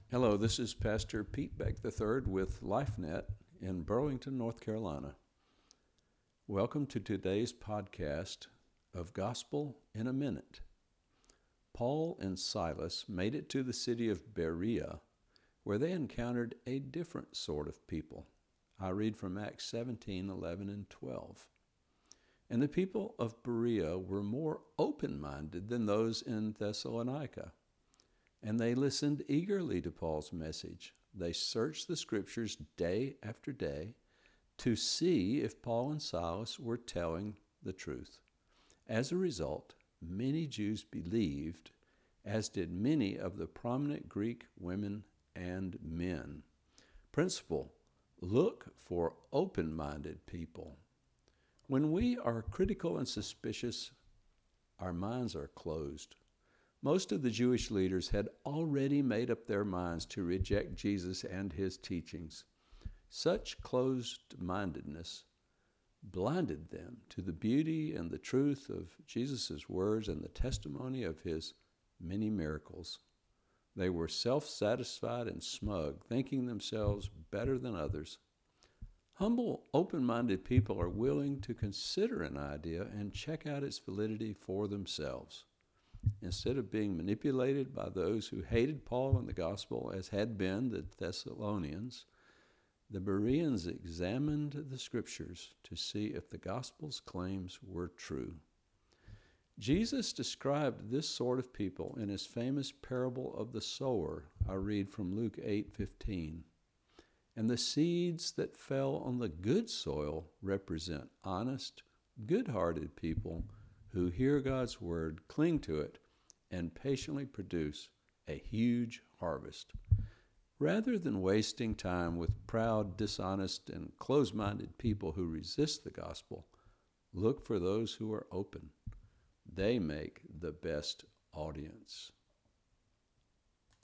Hello, this is Pastor Pete Beck III with LifeNet in Burlington, North Carolina. Welcome to today's podcast of Gospel in a Minute. Paul and Silas made it to the city of Berea, where they encountered a different sort of people. I read from Acts 17:11 and 12. And the people of Berea were more open-minded than those in Thessalonica. And they listened eagerly to Paul's message. They searched the scriptures day after day to see if Paul and Silas were telling the truth. As a result, many Jews believed, as did many of the prominent Greek women and men. Principle: look for open-minded people. When we are critical and suspicious, our minds are closed. Most of the Jewish leaders had already made up their minds to reject Jesus and his teachings. Such closed-mindedness blinded them to the beauty and the truth of Jesus' words and the testimony of his many miracles. They were self-satisfied and smug, thinking themselves better than others. Humble, open-minded people are willing to consider an idea and check out its validity for themselves. Instead of being manipulated by those who hated Paul and the gospel, as had been the Thessalonians, the Bereans examined the scriptures to see if the gospel's claims were true. Jesus described this sort of people in his famous parable of the sower. I read from Luke 8:15. And the seeds that fell on the good soil represent honest, good-hearted people who hear God's word, cling to it, and patiently produce a huge harvest. Rather than wasting time with proud, dishonest, and closed-minded people who resist the gospel, look for those who are open. They make the best audience.